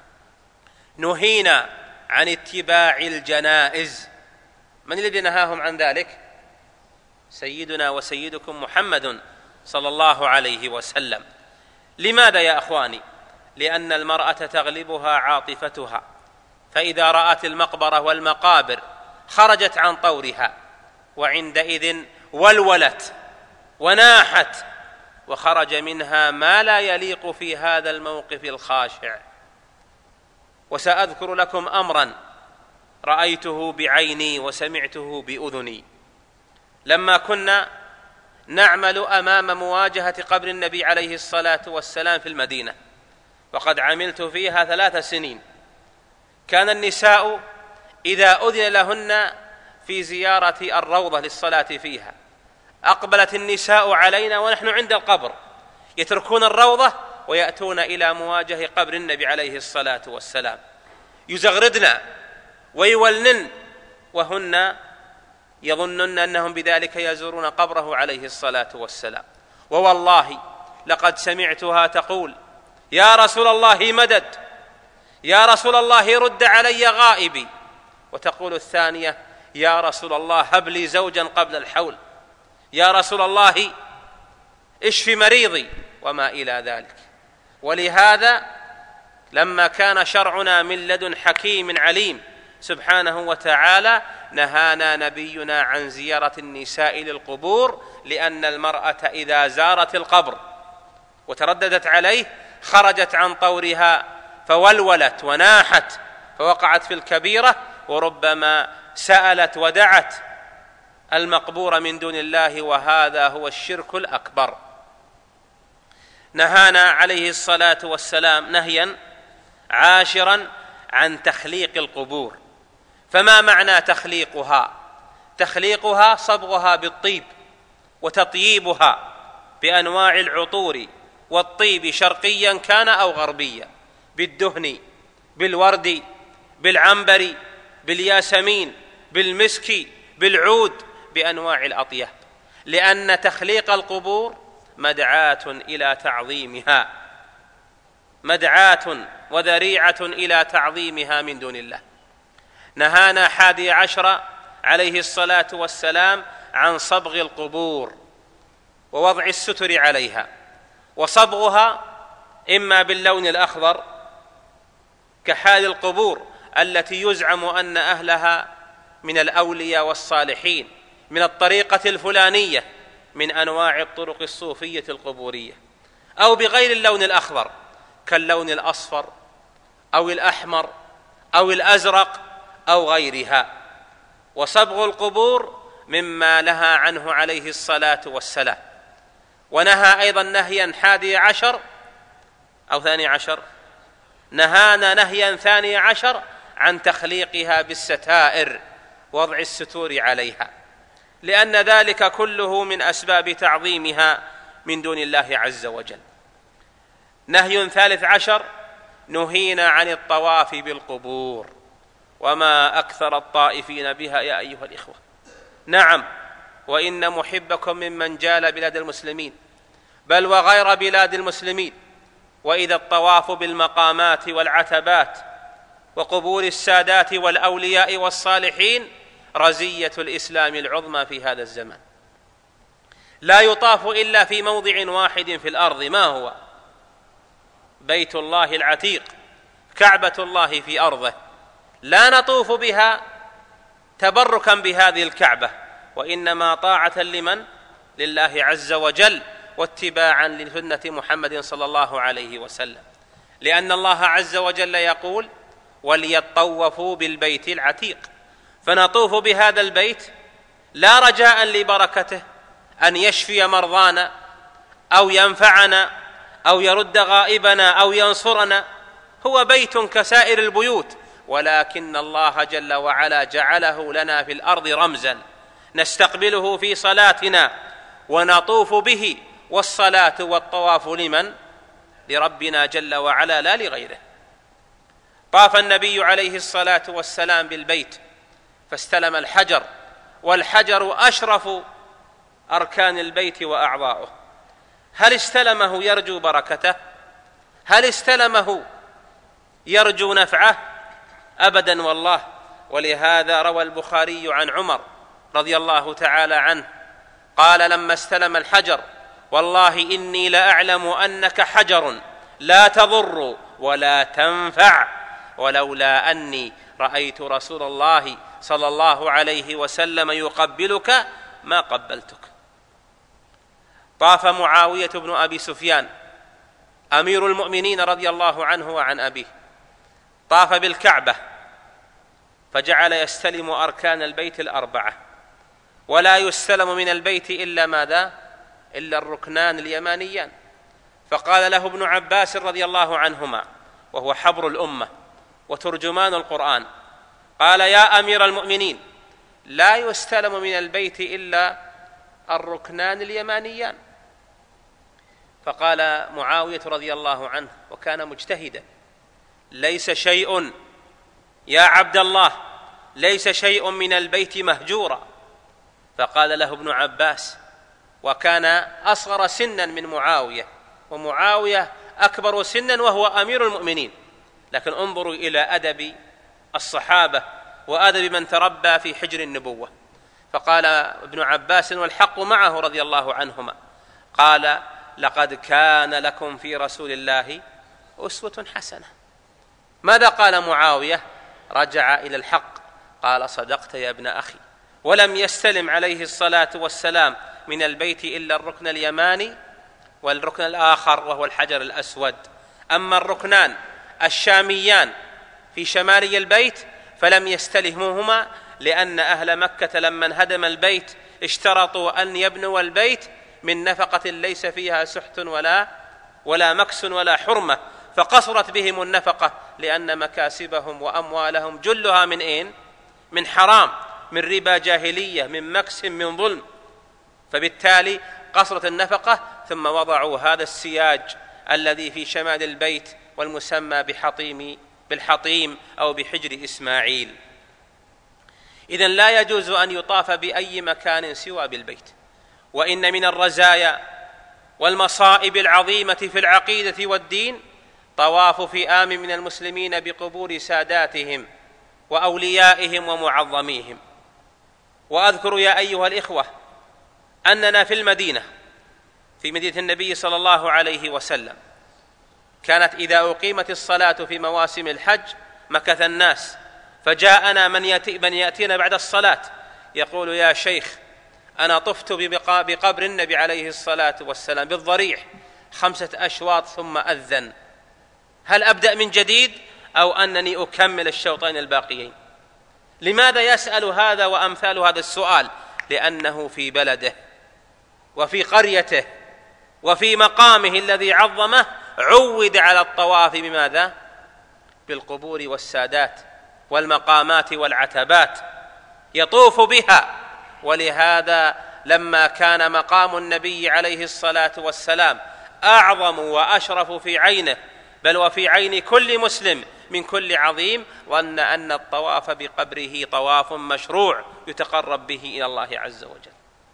نهينا عن اتباع الجنائز. من الذي نهاهم عن ذلك؟ سيدنا وسيدكم محمد صلى الله عليه وسلم. لماذا يا أخواني؟ لأن المرأة تغلبها عاطفتها، فإذا رأت المقبرة والمقابر خرجت عن طورها، وعندئذ ولولت وناحت وخرج منها ما لا يليق في هذا الموقف الخاشع. وسأذكر لكم أمرا رأيته بعيني وسمعته بأذني. لما كنا نعمل أمام مواجهة قبر النبي عليه الصلاة والسلام في المدينة، وقد عملت فيها 3 سنين، كان النساء إذا أذن لهن في زيارة الروضة للصلاة فيها أقبلت النساء علينا ونحن عند القبر، يتركون الروضة ويأتون إلى مواجهة قبر النبي عليه الصلاة والسلام، يزغردن ويولنن وهن يظنن أنهم بذلك يزورون قبره عليه الصلاة والسلام. ووالله لقد سمعتها تقول: يا رسول الله مدد، يا رسول الله رد علي غائبي. وتقول الثانية: يا رسول الله هب لي زوجا قبل الحول، يا رسول الله اشف مريضي، وما إلى ذلك. ولهذا لما كان شرعنا من لدن حكيم عليم سبحانه وتعالى نهانا نبينا عن زيارة النساء للقبور، لأن المرأة إذا زارت القبر وترددت عليه خرجت عن طورها فولولت وناحت فوقعت في الكبيرة، وربما سألت ودعت المقبور من دون الله، وهذا هو الشرك الأكبر. نهانا عليه الصلاة والسلام نهيا عاشرا عن تخليق القبور. فما معنى تخليقها؟ تخليقها صبغها بالطيب وتطييبها بأنواع العطور والطيب شرقيا كان أو غربيا، بالدهن، بالورد، بالعنبر، بالياسمين، بالمسك، بالعود، بأنواع الأطياب، لأن تخليق القبور مدعاة إلى تعظيمها، مدعاة وذريعة إلى تعظيمها من دون الله. نهانا 11 عليه الصلاة والسلام عن صبغ القبور ووضع الستر عليها، وصبغها إما باللون الأخضر كحال القبور التي يزعم أن أهلها من الأولياء والصالحين من الطريقة الفلانية من أنواع الطرق الصوفية القبورية، أو بغير اللون الأخضر كاللون الأصفر أو الأحمر أو الأزرق أو غيرها. وصبغ القبور مما نهى عنه عليه الصلاة والسلام. ونهى أيضا نهيا 11 أو 12، نهانا نهيا 12 عن تخليقها بالستائر، وضع الستور عليها، لأن ذلك كله من أسباب تعظيمها من دون الله عز وجل. نهي 13 نهينا عن الطواف بالقبور، وما أكثر الطائفين بها يا أيها الإخوة. نعم، وإن محبكم ممن جال بلاد المسلمين بل وغير بلاد المسلمين، وإذا الطواف بالمقامات والعتبات وقبور السادات والأولياء والصالحين رزية الإسلام العظمى في هذا الزمان. لا يطاف إلا في موضع واحد في الأرض، ما هو؟ بيت الله العتيق، كعبة الله في أرضه. لا نطوف بها تبركا بهذه الكعبة، وإنما طاعة لمن؟ لله عز وجل، واتباعا لسنة محمد صلى الله عليه وسلم، لأن الله عز وجل يقول: وليطوفوا بالبيت العتيق. فنطوف بهذا البيت لا رجاء لبركته أن يشفي مرضانا أو ينفعنا أو يرد غائبنا أو ينصرنا، هو بيت كسائر البيوت، ولكن الله جل وعلا جعله لنا في الأرض رمزا نستقبله في صلاتنا ونطوف به، والصلاة والطواف لمن؟ لربنا جل وعلا لا لغيره. طاف النبي عليه الصلاة والسلام بالبيت فاستلم الحجر، والحجر أشرف أركان البيت وأعضاؤه. هل استلمه يرجو بركته؟ هل استلمه يرجو نفعه؟ أبدا والله. ولهذا روى البخاري عن عمر رضي الله تعالى عنه قال لما استلم الحجر: والله إني لأعلم أنك حجر لا تضر ولا تنفع، ولولا أني رأيت رسول الله صلى الله عليه وسلم يقبلك ما قبلتك. طاف معاوية بن أبي سفيان أمير المؤمنين رضي الله عنه وعن أبيه، طاف بالكعبة فجعل يستلم أركان البيت الأربعة، ولا يستلم من البيت إلا ماذا؟ إلا الركنان اليمانيان. فقال له ابن عباس رضي الله عنهما، وهو حبر الأمة وترجمان القرآن، قال: يا أمير المؤمنين، لا يستلم من البيت إلا الركنان اليمانيان. فقال معاوية رضي الله عنه وكان مجتهدا: ليس شيء يا عبد الله، ليس شيء من البيت مهجورا. فقال له ابن عباس، وكان أصغر سنا من معاوية، ومعاوية أكبر سنا وهو أمير المؤمنين، لكن انظروا إلى أدب الصحابة وأدب من تربى في حجر النبوة. فقال ابن عباس والحق معه رضي الله عنهما، قال: لقد كان لكم في رسول الله أسوة حسنة. ماذا قال معاوية؟ رجع إلى الحق، قال: صدقت يا ابن أخي. ولم يستلم عليه الصلاة والسلام من البيت إلا الركن اليماني والركن الآخر وهو الحجر الأسود. أما الركنان الشاميان في شمالي البيت فلم يستلموهما، لأن أهل مكة لما انهدم البيت اشترطوا أن يبنوا البيت من نفقة ليس فيها سحت ولا مكس ولا حرمة، فقصرت بهم النفقة، لأن مكاسبهم وأموالهم جلها من أين؟ من حرام، من ربا جاهلية، من مكس، من ظلم. فبالتالي قصرت النفقة، ثم وضعوا هذا السياج الذي في شمال البيت والمسمى بالحطيم أو بحجر إسماعيل. إذن لا يجوز أن يطاف بأي مكان سوى بالبيت. وإن من الرزايا والمصائب العظيمة في العقيدة والدين طواف فئام من المسلمين بقبور ساداتهم وأوليائهم ومعظميهم. وأذكر يا أيها الإخوة أننا في مدينة النبي صلى الله عليه وسلم كانت إذا أقيمت الصلاة في مواسم الحج مكث الناس، فجاءنا من يأتينا بعد الصلاة يقول: يا شيخ، أنا طفت بقبر النبي عليه الصلاة والسلام بالضريح 5 أشواط ثم أذن، هل أبدأ من جديد أو أنني أكمل الشوطين الباقيين؟ لماذا يسأل هذا وأمثال هذا السؤال؟ لأنه في بلده وفي قريته وفي مقامه الذي عظمه عود على الطواف بماذا؟ بالقبور والسادات والمقامات والعتبات، يطوف بها. ولهذا لما كان مقام النبي عليه الصلاة والسلام أعظم وأشرف في عينه، بل وفي عين كل مسلم من كل عظيم، ظن أن الطواف بقبره طواف مشروع يتقرب به إلى الله عز وجل.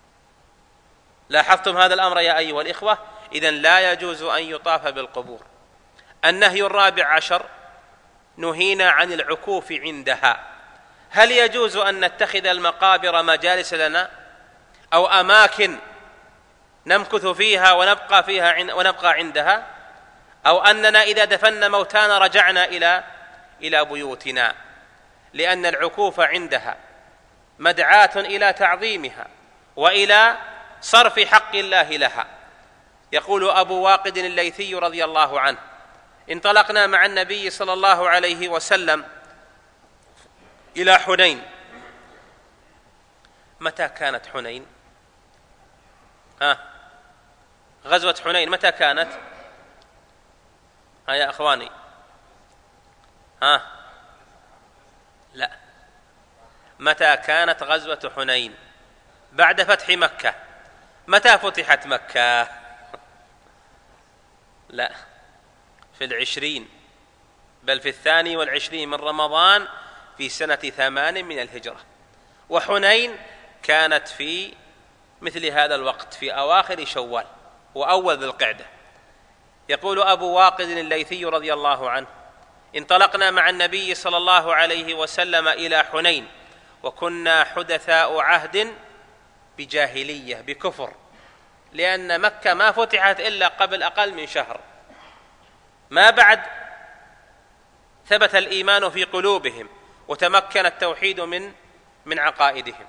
لاحظتم هذا الأمر يا أيها الإخوة؟ إذن لا يجوز أن يطاف بالقبور. النهي 14: نهينا عن العكوف عندها. هل يجوز أن نتخذ المقابر مجالس لنا أو أماكن نمكث فيها ونبقى عندها، أو أننا إذا دفنا موتانا رجعنا إلى بيوتنا؟ لأن العكوف عندها مدعاة إلى تعظيمها وإلى صرف حق الله لها. يقول أبو واقد الليثي رضي الله عنه: انطلقنا مع النبي صلى الله عليه وسلم إلى حنين. متى كانت حنين؟ غزوة حنين متى كانت؟ يا أخواني، لا، متى كانت غزوة حنين؟ بعد فتح مكة. متى فتحت مكة؟ لا، في 20، بل في 22 من رمضان في سنة 8 من الهجرة. وحنين كانت في مثل هذا الوقت في أواخر شوال وأول ذي القعدة. يقول أبو واقد الليثي رضي الله عنه: انطلقنا مع النبي صلى الله عليه وسلم إلى حنين، وكنا حدثاء عهد بجاهلية، بكفر، لأن مكة ما فتحت إلا قبل أقل من شهر، ما بعد ثبت الإيمان في قلوبهم وتمكن التوحيد من عقائدهم.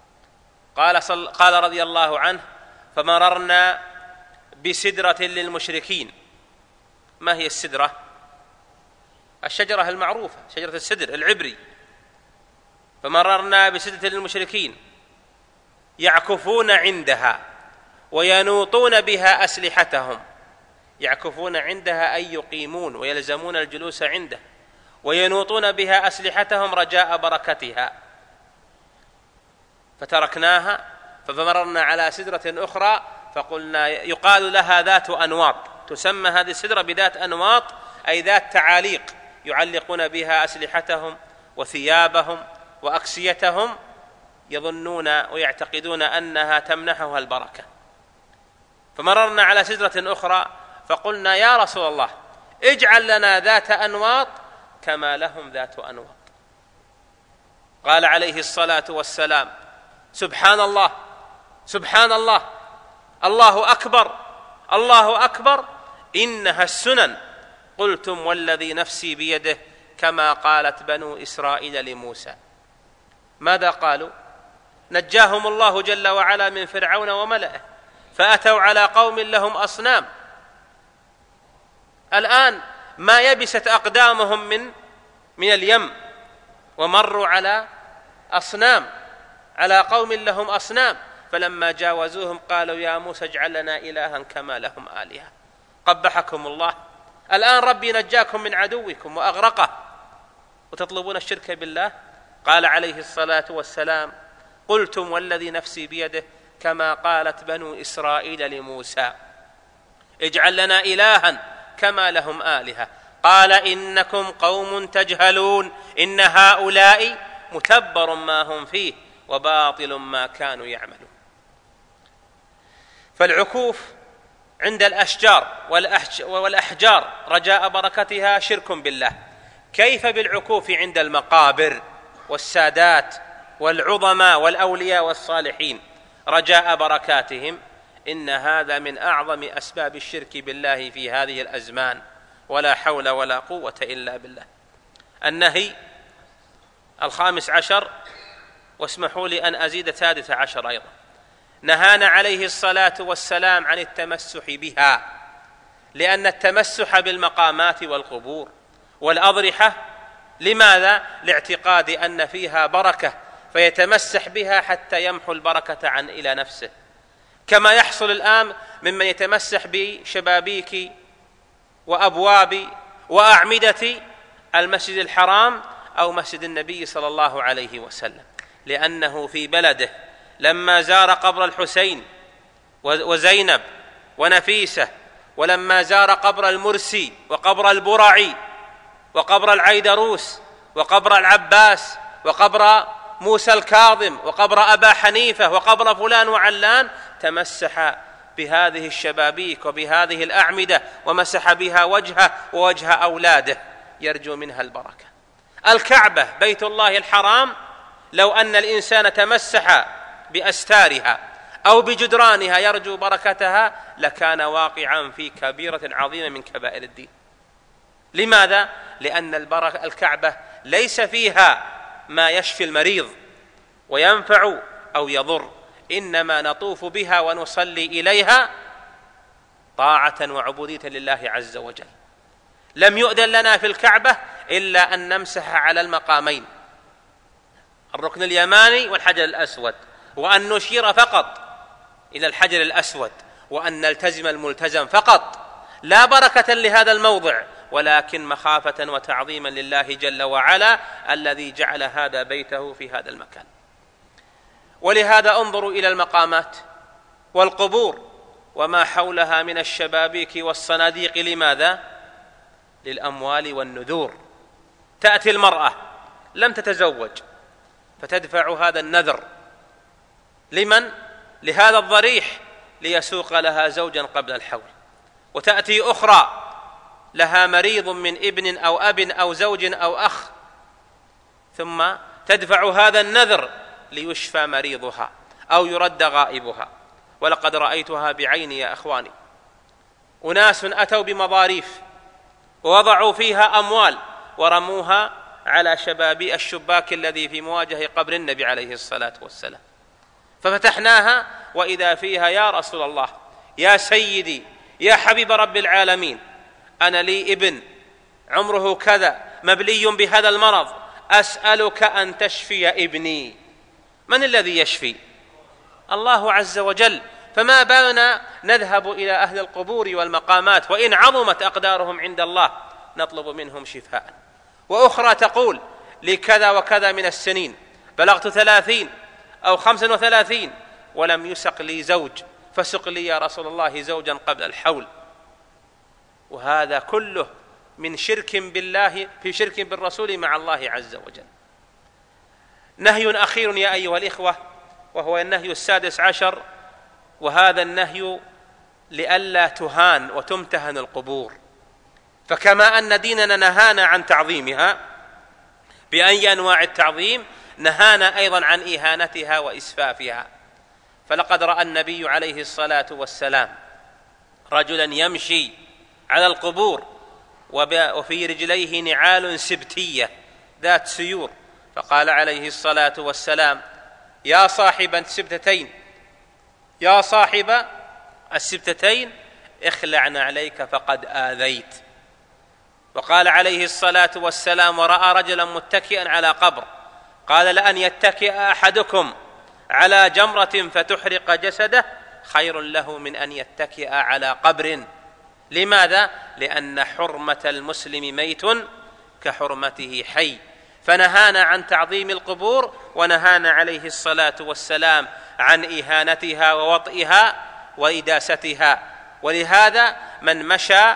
قال رضي الله عنه: فمررنا بسدرة للمشركين. ما هي السدرة؟ الشجرة المعروفة، شجرة السدر العبري. فمررنا بسدرة للمشركين يعكفون عندها وينوطون بها أسلحتهم. يعكفون عندها أي يقيمون ويلزمون الجلوس عنده، وينوطون بها أسلحتهم رجاء بركتها. فتركناها فمررنا على سدرة أخرى فقلنا يقال لها ذات أنواط، تسمى هذه السدرة بذات أنواط، أي ذات تعاليق يعلقون بها أسلحتهم وثيابهم وأكسيتهم، يظنون ويعتقدون أنها تمنحها البركة. فمررنا على سدرة أخرى فقلنا يا رسول الله اجعل لنا ذات أنواط كما لهم ذات أنواط. قال عليه الصلاة والسلام سبحان الله سبحان الله، الله أكبر الله أكبر، إنها السنن. قلتم والذي نفسي بيده كما قالت بنو إسرائيل لموسى. ماذا قالوا؟ نجاهم الله جل وعلا من فرعون وملئه، فأتوا على قوم لهم أصنام. الآن ما يبست أقدامهم من اليم ومروا على أصنام، على قوم لهم أصنام، فلما جاوزوهم قالوا يا موسى اجعل لنا إلها كما لهم آلهة. قبحكم الله، الآن ربي نجاكم من عدوكم وأغرقه وتطلبون الشرك بالله. قال عليه الصلاة والسلام قلتم والذي نفسي بيده كما قالت بنو إسرائيل لموسى اجعل لنا إلها كما لهم آلهة. قال إنكم قوم تجهلون، إن هؤلاء متبر ما هم فيه وباطل ما كانوا يعملون. فالعكوف عند الأشجار والأحجار رجاء بركتها شرك بالله، كيف بالعكوف عند المقابر والسادات والعظماء والأولياء والصالحين رجاء بركاتهم؟ إن هذا من أعظم أسباب الشرك بالله في هذه الأزمان، ولا حول ولا قوة إلا بالله. النهي 15، واسمحوا لي أن أزيد 13 أيضا، نهانا عليه الصلاة والسلام عن التمسح بها، لأن التمسح بالمقامات والقبور والأضرحة لماذا؟ لاعتقاد أن فيها بركة فيتمسح بها حتى يمحو البركة إلى نفسه، كما يحصل الآن ممن يتمسح بشبابيك وأبواب وأعمدة المسجد الحرام أو مسجد النبي صلى الله عليه وسلم، لأنه في بلده لما زار قبر الحسين وزينب ونفيسة، ولما زار قبر المرسي وقبر البرعي وقبر العيدروس وقبر العباس وقبر موسى الكاظم وقبر أبا حنيفة وقبر فلان وعلان، تمسح بهذه الشبابيك وبهذه الأعمدة ومسح بها وجهه ووجه أولاده يرجو منها البركة. الكعبة بيت الله الحرام لو أن الإنسان تمسح بأستارها أو بجدرانها يرجو بركتها لكان واقعا في كبيرة عظيمة من كبائر الدين. لماذا؟ لأن الكعبة ليس فيها ما يشفي المريض وينفع أو يضر، إنما نطوف بها ونصلي إليها طاعة وعبودية لله عز وجل. لم يؤذن لنا في الكعبة إلا أن نمسح على المقامين، الركن اليماني والحجر الأسود، وأن نشير فقط إلى الحجر الأسود، وأن نلتزم الملتزم فقط، لا بركة لهذا الموضع ولكن مخافة وتعظيما لله جل وعلا الذي جعل هذا بيته في هذا المكان. ولهذا انظروا إلى المقامات والقبور وما حولها من الشبابيك والصناديق. لماذا؟ للأموال والنذور. تأتي المرأة لم تتزوج فتدفع هذا النذر لمن؟ لهذا الضريح ليسوق لها زوجا قبل الحول، وتأتي أخرى لها مريض من ابن أو أب أو زوج أو أخ ثم تدفع هذا النذر ليشفى مريضها أو يرد غائبها. ولقد رأيتها بعيني يا أخواني، أناس أتوا بمضاريف ووضعوا فيها أموال ورموها على شبابي الشباك الذي في مواجهة قبر النبي عليه الصلاة والسلام، ففتحناها وإذا فيها يا رسول الله يا سيدي يا حبيب رب العالمين، أنا لي ابن عمره كذا مبلي بهذا المرض، أسألك أن تشفي ابني. من الذي يشفي؟ الله عز وجل. فما بالنا نذهب إلى أهل القبور والمقامات وإن عظمت أقدارهم عند الله نطلب منهم شفاء. وأخرى تقول لكذا وكذا من السنين بلغت 30 أو 35 ولم يسق لي زوج فسق لي يا رسول الله زوجا قبل الحول. وهذا كله من شرك بالله، في شرك بالرسول مع الله عز وجل. نهي أخير يا أيها الإخوة، وهو النهي السادس عشر، وهذا النهي لئلا تهان وتمتهن القبور. فكما أن ديننا نهانا عن تعظيمها بأي أنواع التعظيم، نهانا أيضا عن إهانتها وإسفافها. فلقد رأى النبي عليه الصلاة والسلام رجلا يمشي على القبور وفي رجليه نعال سبتية ذات سيور، فقال عليه الصلاة والسلام: يا صاحب السبتتين، يا صاحب السبتتين، اخلع نعليك فقد آذيت. وقال عليه الصلاة والسلام: ورأى رجلا متكئا على قبر، قال: لأن يتكئ أحدكم على جمرة فتحرق جسده خير له من أن يتكئ على قبر. لماذا؟ لأن حرمة المسلم ميت كحرمته حي. فنهانا عن تعظيم القبور، ونهانا عليه الصلاة والسلام عن إهانتها ووطئها وإداستها. ولهذا من مشى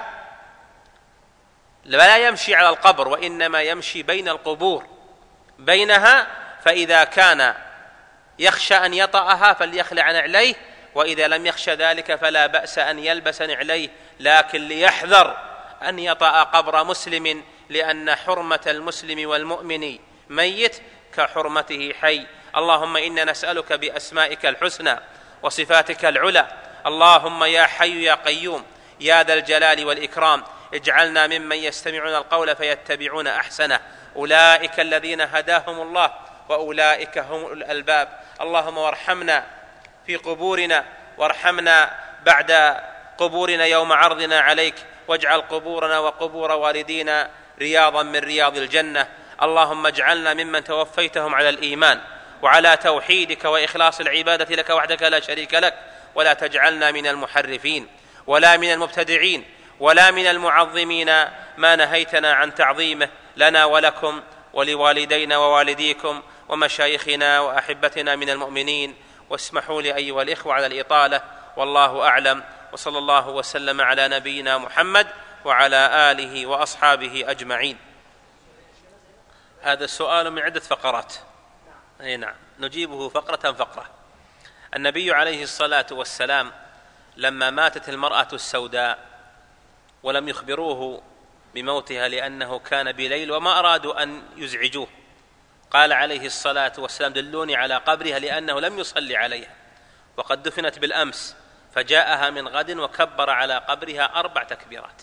لا يمشي على القبر، وإنما يمشي بين القبور بينها، فإذا كان يخشى أن يطأها فليخلع نعليه، وإذا لم يخشى ذلك فلا بأس أن يلبس نعليه، لكن ليحذر أن يطأ قبر مسلم، لأن حرمة المسلم والمؤمن ميت كحرمته حي. اللهم إنا نسألك بأسمائك الحسنى وصفاتك العلى، اللهم يا حي يا قيوم يا ذا الجلال والإكرام، اجعلنا ممن يستمعون القول فيتبعون أحسنه، أولئك الذين هداهم الله وأولئك هم الألباب. اللهم وارحمنا في قبورنا، وارحمنا بعد قبورنا يوم عرضنا عليك، واجعل قبورنا وقبور والدينا رياضا من رياض الجنة. اللهم اجعلنا ممن توفيتهم على الإيمان وعلى توحيدك وإخلاص العبادة لك وحدك لا شريك لك، ولا تجعلنا من المحرفين ولا من المبتدعين ولا من المعظمين ما نهيتنا عن تعظيمه لنا ولكم ولوالدينا ووالديكم ومشايخنا وأحبتنا من المؤمنين. واسمحوا لي أيها الإخوة على الإطالة، والله أعلم، وصلى الله وسلم على نبينا محمد وعلى آله وأصحابه أجمعين. هذا السؤال من عدة فقرات، نعم نجيبه فقرة فقرة. النبي عليه الصلاة والسلام لما ماتت المرأة السوداء ولم يخبروه بموتها لأنه كان بليل وما أرادوا أن يزعجوه، قال عليه الصلاة والسلام: دلوني على قبرها، لأنه لم يصلي عليها وقد دفنت بالأمس، فجاءها من غد وكبر على قبرها 4 تكبيرات.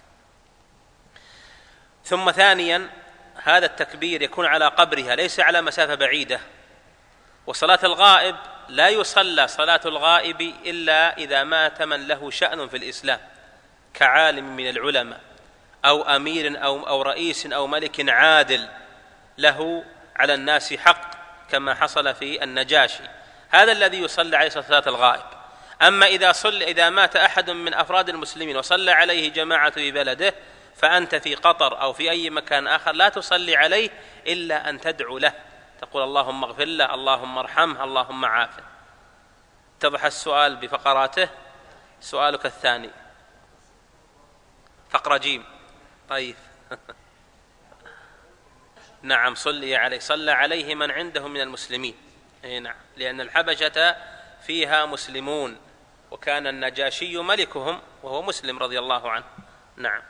ثم ثانيا هذا التكبير يكون على قبرها ليس على مسافة بعيدة. وصلاة الغائب لا يصلى صلاة الغائب إلا إذا مات من له شأن في الإسلام كعالم من العلماء أو أمير أو رئيس أو ملك عادل له على الناس حق، كما حصل في النجاشي، هذا الذي يصلى عليه صلاة الغائب. أما إذا مات أحد من أفراد المسلمين وصلى عليه جماعة في بلده، فأنت في قطر أو في أي مكان آخر لا تصلي عليه إلا أن تدعو له، تقول: اللهم اغفر له، اللهم ارحمه، اللهم عافه. اتضح السؤال بفقراته. سؤالك الثاني فقرة جيم. طيب نعم، صلى عليه من عنده من المسلمين. نعم، لأن الحبشة فيها مسلمون، وكان النجاشي ملكهم وهو مسلم رضي الله عنه. نعم،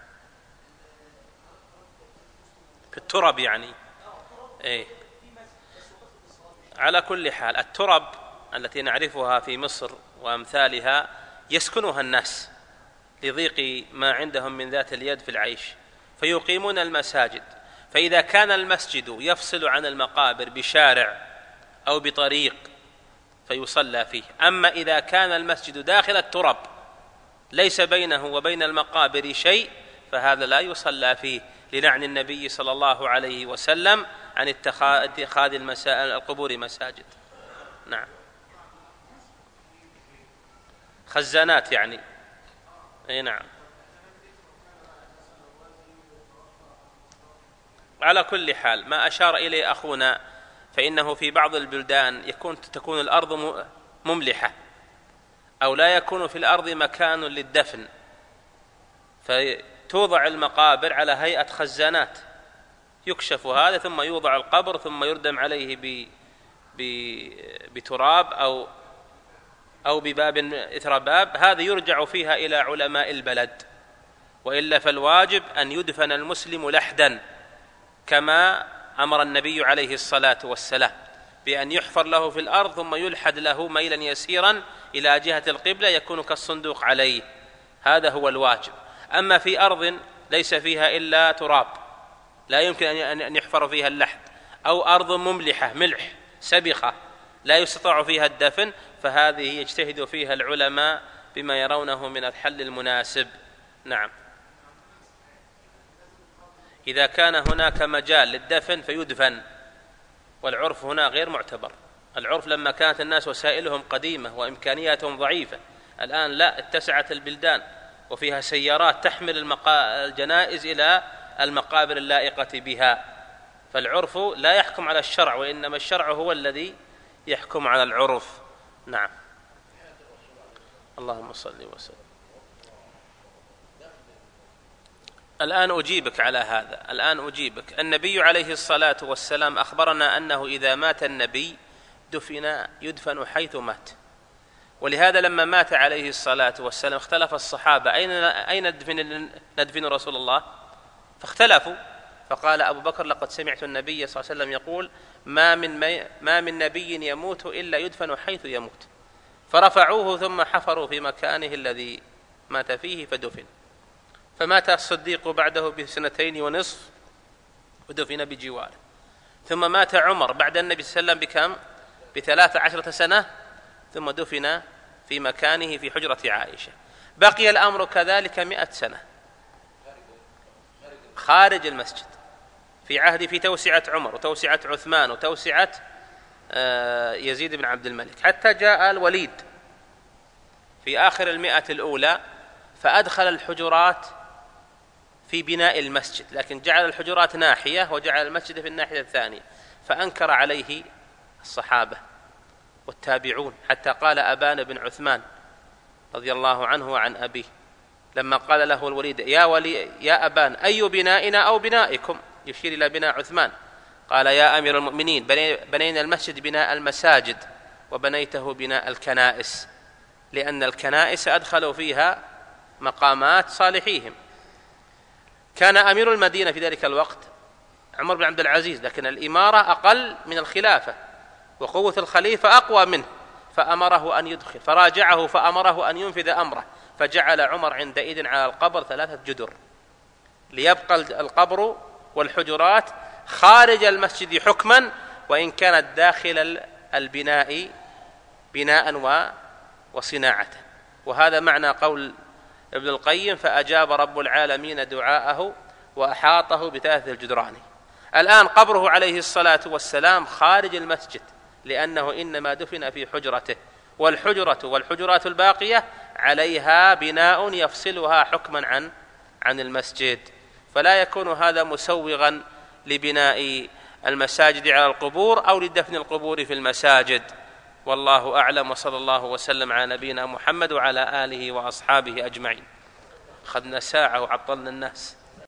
في الترب يعني. على كل حال الترب التي نعرفها في مصر وأمثالها يسكنها الناس لضيق ما عندهم من ذات اليد في العيش، فيقيمون المساجد. فإذا كان المسجد يفصل عن المقابر بشارع أو بطريق فيصلى فيه. أما إذا كان المسجد داخل الترب ليس بينه وبين المقابر شيء فهذا لا يصلى فيه، للعن النبي صلى الله عليه وسلم عن اتخاذ القبور مساجد. نعم، خزانات يعني. نعم، على كل حال ما أشار إليه أخونا، فإنه في بعض البلدان تكون الأرض مملحة أو لا يكون في الأرض مكان للدفن، فتوضع المقابر على هيئة خزانات، يكشف هذا ثم يوضع القبر ثم يردم عليه بتراب أو بباب إثر باب، هذا يرجع فيها إلى علماء البلد. وإلا فالواجب أن يدفن المسلم لحدا كما أمر النبي عليه الصلاة والسلام، بأن يحفر له في الأرض ثم يلحد له ميلا يسيرا إلى جهة القبلة يكون كالصندوق عليه، هذا هو الواجب. أما في أرض ليس فيها إلا تراب لا يمكن أن يحفر فيها اللحد، أو أرض مملحة ملح سبخة لا يستطاع فيها الدفن، فهذه يجتهد فيها العلماء بما يرونه من الحل المناسب. نعم، إذا كان هناك مجال للدفن فيدفن، والعرف هنا غير معتبر. العرف لما كانت الناس وسائلهم قديمة وإمكانياتهم ضعيفة، الآن لا، اتسعت البلدان وفيها سيارات تحمل الجنائز إلى المقابر اللائقة بها، فالعرف لا يحكم على الشرع، وإنما الشرع هو الذي يحكم على العرف. نعم، اللهم صل وسلم. الآن أجيبك على هذا، الآن أجيبك. النبي عليه الصلاة والسلام أخبرنا أنه إذا مات النبي يدفن حيث مات، ولهذا لما مات عليه الصلاة والسلام اختلف الصحابة أين ندفن رسول الله، فاختلفوا، فقال أبو بكر لقد سمعت النبي صلى الله عليه وسلم يقول ما من نبي يموت إلا يدفن حيث يموت، فرفعوه ثم حفروا في مكانه الذي مات فيه فدفن. فمات الصديق بعده ب2.5 سنين ودفن بجواره، ثم مات عمر بعد النبي صلى الله عليه وسلم بكم ب13 سنة ثم دفن في مكانه في حجرة عائشة. بقي الأمر كذلك 100 سنة خارج المسجد، في توسعة عمر وتوسعة عثمان وتوسعة يزيد بن عبد الملك، حتى جاء الوليد في آخر 100 الأولى فأدخل الحجرات في بناء المسجد، لكن جعل الحجرات ناحية وجعل المسجد في الناحية الثانية، فأنكر عليه الصحابة والتابعون، حتى قال أبان بن عثمان رضي الله عنه وعن أبيه لما قال له الوليد يا أبان أي بنائنا أو بنائكم، يشير إلى بناء عثمان، قال يا أمير المؤمنين بنينا المسجد بناء المساجد وبنيته بناء الكنائس، لأن الكنائس أدخلوا فيها مقامات صالحيهم. كان أمير المدينة في ذلك الوقت عمر بن عبد العزيز، لكن الإمارة أقل من الخلافة وقوة الخليفة أقوى منه، فأمره أن يدخل، فراجعه فأمره أن ينفذ أمره، فجعل عمر عندئذ على القبر 3 جدر ليبقى القبر والحجرات خارج المسجد حكما، وإن كانت داخل البناء بناء وصناعة. وهذا معنى قول ابن القيم فأجاب رب العالمين دعاءه وأحاطه ب3 الجدران. الآن قبره عليه الصلاة والسلام خارج المسجد، لأنه إنما دفن في حجرته، والحجرات الباقية عليها بناء يفصلها حكما عن المسجد، فلا يكون هذا مسوغا لبناء المساجد على القبور أو لدفن القبور في المساجد. والله أعلم، وصلى الله وسلم على نبينا محمد وعلى آله وأصحابه أجمعين. أخذنا ساعة وعطلنا الناس.